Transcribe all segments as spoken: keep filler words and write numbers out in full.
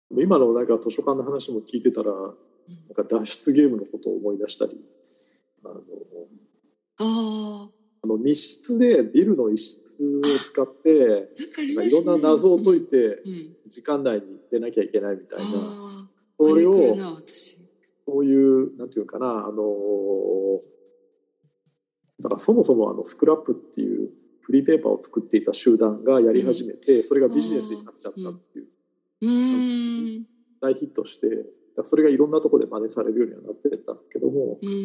今のなんか図書館の話も聞いてたら、なんか脱出ゲームのことを思い出したり、あのああの密室でビルの一室を使ってなんかいろんな謎を解いて、うん、時間内に出なきゃいけないみたいな、それをそういうなんていうかな、あのだからそもそもあのスクラップっていうフリーペーパーを作っていた集団がやり始めて、うん、それがビジネスになっちゃったっていう、 うん、 大ヒットして、それがいろんなところで真似されるようにはなってたんだけども、 うん、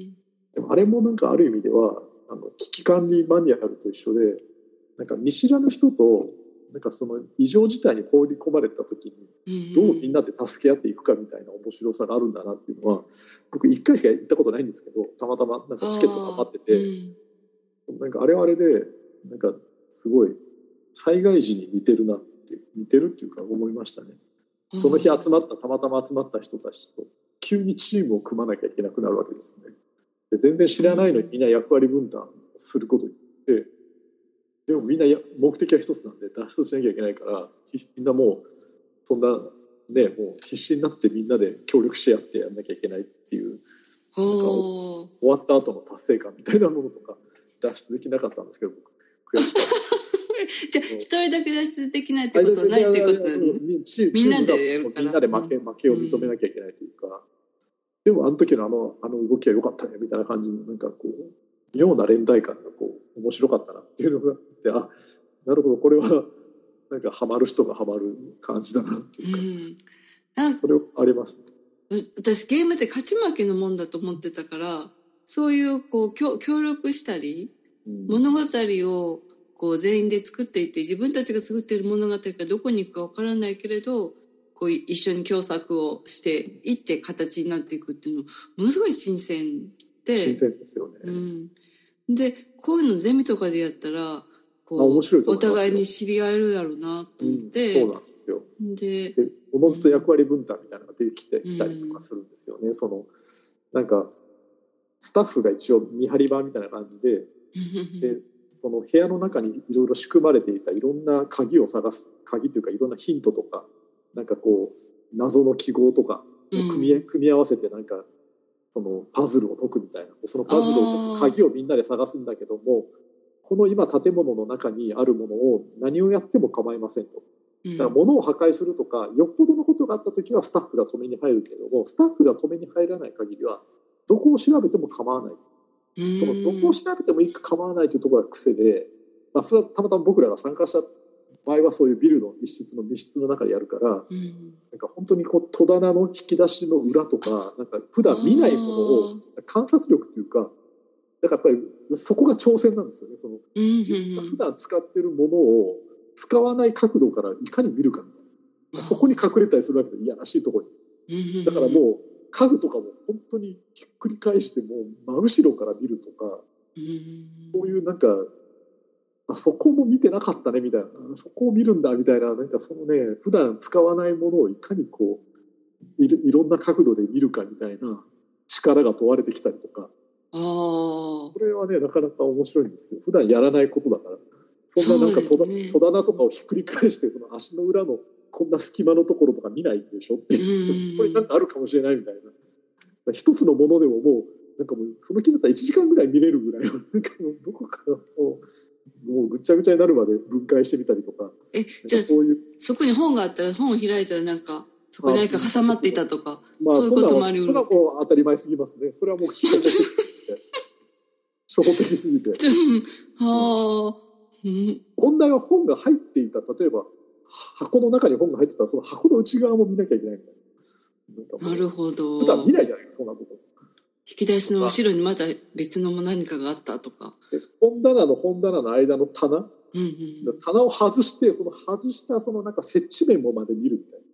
でもあれもなんかある意味ではあの危機管理マニュアルと一緒で、なんか見知らぬ人となんかその異常事態に放り込まれた時にどうみんなで助け合っていくかみたいな面白さがあるんだなっていうのは、僕いっかいしか行ったことないんですけど、たまたまなんかチケットが余ってて、うん、なんかあれはあれでなんかすごい災害時に似てるなって似てるっていうか思いましたね。その日集まったたまたま集まった人たちと急にチームを組まなきゃいけなくなるわけですよね。で全然知らないのにみんな役割分担することによって、でもみんな目的は一つなんで脱出しなきゃいけないから、みんなもうそんなね、もう必死になってみんなで協力し合ってやんなきゃいけないっていう、なんか終わった後の達成感みたいなものとか脱出できなかったんですけど、僕悔しかった。 じゃあ一人だけ脱出できないってことはないってことなの？みんなでやるから、 みんなで負け、負けを認めなきゃいけないというか、うん、でもあの時のあのあの動きは良かったねみたいな感じのなんかこう妙な連帯感がこう面白かったなっていうのがあって、あ、なるほど、これはなんかハマる人がハマる感じだなっていうか、うん、それあります。 私ゲームって勝ち負けのもんだと思ってたから、そういうこう協力したり、うん、物語をこう全員で作っていて、自分たちが作っている物語がどこに行くかわからないけれど、こう一緒に共作をしていって形になっていくっていうのものすごい新鮮で、 新鮮ですよね。 うん、でこういうのゼミとかでやったらこうお互いに知り合えるやろうなと思って、 うん、そうなんですよ。でおのずと役割分担みたいなのが出てきてきたりとかするんですよね。うん、そのなんかスタッフが一応見張り番みたいな感じででその部屋の中にいろいろ仕組まれていたいろんな鍵を探す、鍵というかいろんなヒントとかなんかこう謎の記号とか組み、うん、組み合わせてなんかそのパズルを解くみたいな、そのパズルを解く鍵をみんなで探すんだけども、この今建物の中にあるものを何をやっても構いませんと。だから物を破壊するとかよっぽどのことがあった時はスタッフが止めに入るけれども、スタッフが止めに入らない限りはどこを調べても構わない。そのどこを調べてもいいか構わないというところが癖で、まあ、それはたまたま僕らが参加した場合はそういうビルの一室の密室の中でやるから、うん、なんか本当にこう戸棚の引き出しの裏とか、なんか普段見ないものを観察力というか、だからやっぱりそこが挑戦なんですよね。その自分が普段使ってるものを使わない角度からいかに見るかみたいな、そこに隠れたりするわけで、いやらしいところに。だからもう家具とかも本当にひっくり返しても真後ろから見るとか、そういうなんかあそこも見てなかったねみたいな、そこを見るんだみたいな、なんかそのね、普段使わないものをいかにこう い, いろんな角度で見るかみたいな力が問われてきたりとか、あこれはねなかなか面白いんですよ。普段やらないことだから。そんななんか戸、ね、戸棚とかをひっくり返してその足の裏のこんな隙間のところとか見ないでしょっていう、そこになんかあるかもしれないみたいな、一つのものでももうなんかもうその気だったらいちじかんぐらい見れるぐらいの、なんかもうどこからもうもうぐちゃぐちゃになるまで分解してみたりとか。 え、じゃあそういう、そこに本があったら本を開いたらなんかそこに何か挟まっていたとか、まあ、そういうこともあり得る。 それはもう当たり前すぎますね。それはもう初歩的すぎて初歩的すぎてはあ、うん、問題は本が入っていた、例えば箱の中に本が入ってたらその箱の内側も見なきゃいけないみたいな。 なるほど。 普段見ないじゃないですか、そんなこと。 引き出しの後ろにまた別の何かがあったとか。 本棚の本棚の間の棚、うんうん、棚を外してその外したそのなんか接地面もまで見るみたいな。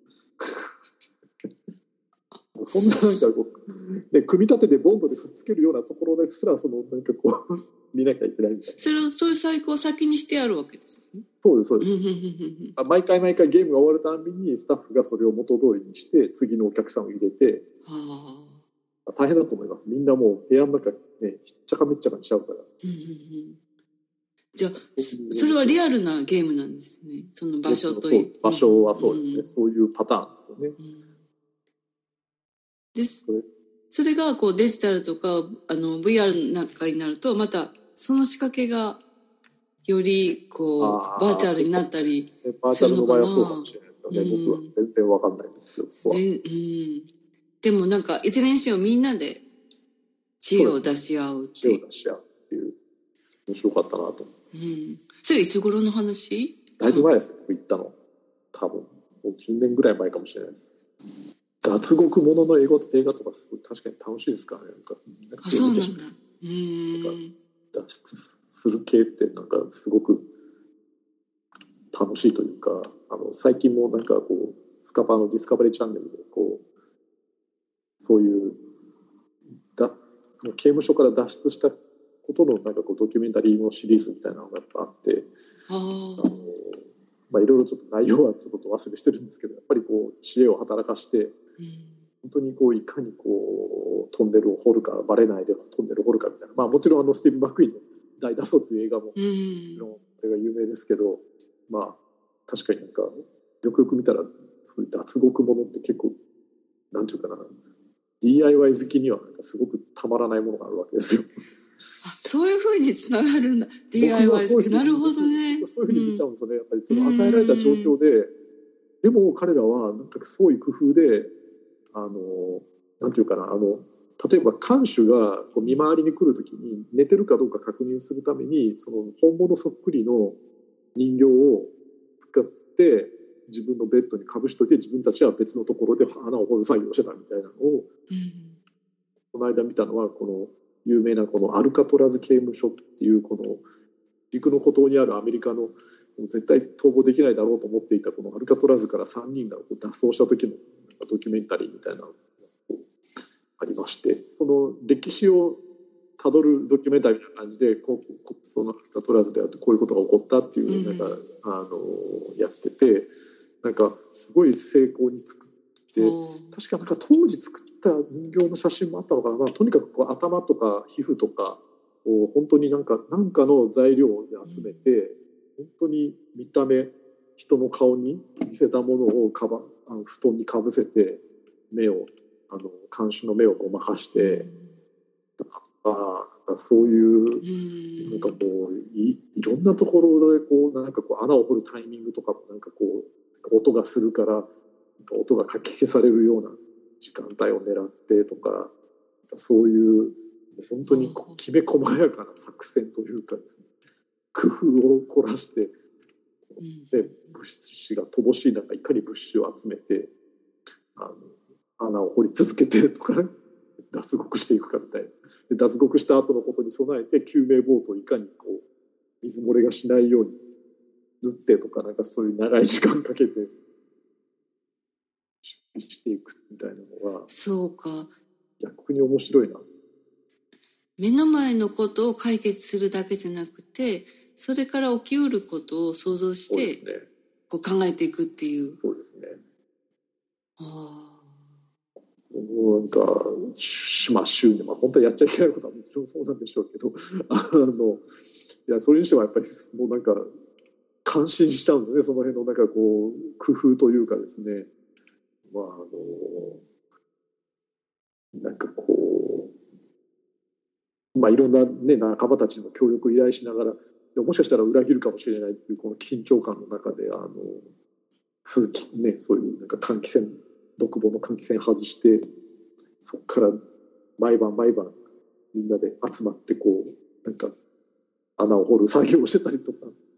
そんななんかこう、ね、組み立ててボンドでくっつけるようなところですらそのなんかこう見なきゃいけないみたいな。 それをそういう細工を先にしてあるわけですね。 そうですそうです。毎回毎回ゲームが終わるたびにスタッフがそれを元通りにして次のお客さんを入れて。はあ、大変だと思います。みんなもう部屋の中ねひっちゃかめっちゃかにしちゃうから。 じゃあそれはリアルなゲームなんですね。その場所という場所はそうですね、うん、そういうパターンですよね。うん、 ですそれがこうデジタルとかあの ブイアール なんかになるとまたその仕掛けがよりこうバーチャルになったりするのかな。バーチャルの場合はそうかもしれないですよね、うん、僕は全然わかんないんですけど、そこは、うん、でもなんかいずれにしろみんなで知恵を出し合うっていう、知恵を出し合うっていう面白かったなと、うん、それいつ頃の話？ だいぶ前ですね、僕行ったの多分もうじゅうねんぐらい前かもしれないです。脱獄ものの映画、映画とかすごい確かに楽しいですからね。なんかあ、そうなんだ。うーん。 なんか脱出する系ってなんかすごく楽しいというか、あの最近もなんかこうスカパーのディスカバリーチャンネルでこうそういうだ刑務所から脱出したことのなんかこうドキュメンタリーのシリーズみたいなのがやっぱあって、あのまあいろいろちょっと内容はちょっと忘れしてるんですけど、やっぱりこう知恵を働かして。うん、本当にこういかにこうトンネルを掘るかバレないでトンネルを掘るかみたいな、まあ、もちろんあのスティーブン・マクイーンの「大脱走」っていう映画ももちろんこれが有名ですけど、まあ確かになんかよくよく見たらそういう脱獄ものって結構なんていうかな ディーアイワイ 好きにはなんかすごくたまらないものがあるわけですよ。 あ、そういうふうにつながるんだ ディーアイワイ 好き。なるほどね。 そういうふうに見ちゃうんですよね、やっぱりその与えられた状況で。でも彼らはなんか創意工夫であのなんていうかなあの例えば看守がこう見回りに来るときに寝てるかどうか確認するためにその本物そっくりの人形を使って自分のベッドにかぶしといて自分たちは別のところで穴を掘る作業をしてたみたいなのを、うん、この間見たのはこの有名なこのアルカトラズ刑務所っていうこの陸の孤島にあるアメリカの絶対逃亡できないだろうと思っていたこのアルカトラズからさんにんが脱走した時のドキュメンタリーみたいなのがありまして、その歴史をたどるドキュメンタリーみたいな感じでこうそのアルカトラズであってこういうことが起こったっていうなんか、うん、あのやっててなんかすごい成功に作って確かなんか当時作った人形の写真もあったのかな、まあ、とにかくこう頭とか皮膚とかを本当になんかなんかの材料で集めて、うん本当に見た目人の顔に似せたものをかばあの布団にかぶせて目をあの看守の目をごまかして、うん、あそういう、うん、なんかこう い, いろんなところでこうなんかこう穴を掘るタイミングとかもなんかこう音がするからなんか音がかき消されるような時間帯を狙ってとかそういう本当にきめ細やかな作戦というかですね工夫を凝らして、うん、で物資が乏しい中いかに物資を集めてあの穴を掘り続けてとか脱獄していくかみたいなで脱獄した後のことに備えて救命ボートをいかにこう水漏れがしないように縫ってとかなんかそういう長い時間かけて出費していくみたいなのがそうか逆に面白いな。 目の前のことを解決するだけじゃなくてそれから起きうることを想像して、ね、こう考えていくっていう。 そうですね。 あなんかまあ週にまあ本当はやっちゃいけないことはもちろんそうなんでしょうけどあのいやそれにしてはやっぱりもうなんか感心しちゃうんですねその辺のなんかこう工夫というかですねまああのなんかこうまあいろんなね仲間たちの協力を依頼しながらもしかしたら裏切るかもしれないっていうこの緊張感の中であの風紀ねそういうなんか換気扇独房の換気扇外してそこから毎晩毎晩みんなで集まってこうなんか穴を掘る作業をしてたりとか、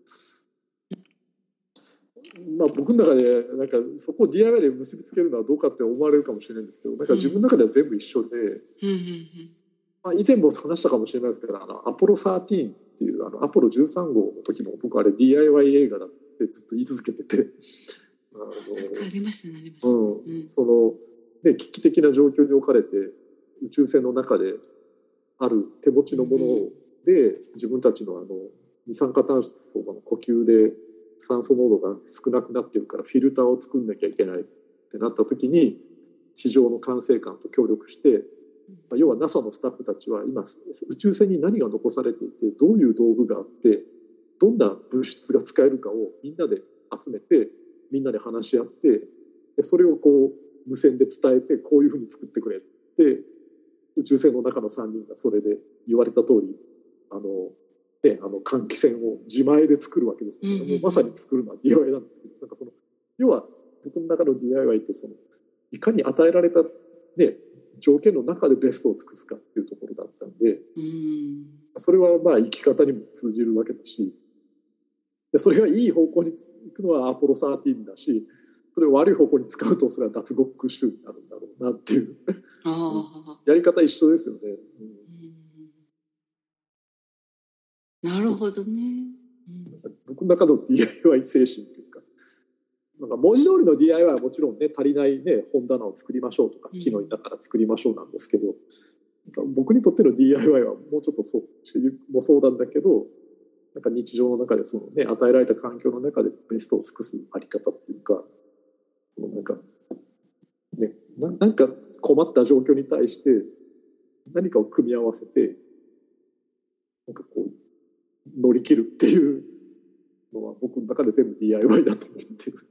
まあ僕の中でなんかそこを ディーアイワイ で結びつけるのはどうかって思われるかもしれないんですけどなんか自分の中では全部一緒で、まあ、以前も話したかもしれないですけどあのアポロじゅうさんっていうあのアポロじゅうさん号の時の僕あれ ディーアイワイ 映画だってずっと言い続けててあのありますねあります、 うんうん、そので危機的な状況に置かれて宇宙船の中である手持ちのもので自分たちのあの二酸化炭素の呼吸で酸素濃度が少なくなっているからフィルターを作んなきゃいけないってなった時に地上の管制官と協力して、まあ、要は ナサ のスタッフたちは今宇宙船に何が残されていてどういう道具があってどんな物質が使えるかをみんなで集めてみんなで話し合ってでそれをこう無線で伝えてこういうふうに作ってくれって宇宙船の中のさんにんがそれで言われた通りあの、ね、あの換気扇を自前で作るわけですけど、うんうん、もうまさに作るのは ディーアイワイ なんですけどなんかその要は僕の中の ディーアイワイ ってそのいかに与えられた、ね、条件の中でベストを尽くすかっていうところだったんで、うん、それはまあ生き方にも通じるわけだしでそれがいい方向に行くのはアポロじゅうさんだしそれを悪い方向に使うとそれは脱獄州になるんだろうなっていうあやり方一緒ですよね、 うん、なるほどね、 うん、僕の中の ディーアイワイ 精神というかなんか文字通りの ディーアイワイ はもちろんね足りない、ね、本棚を作りましょうとか木の板から作りましょうなんですけど、うん、僕にとっての ディーアイワイ はもうちょっとそうもそうなんだけどなんか日常の中でその、ね、与えられた環境の中でベストを尽くすあり方っていうかなんか、ね、な, なんか困った状況に対して何かを組み合わせてなんかこう乗り切るっていうのは僕の中で全部 ディーアイワイ だと思ってる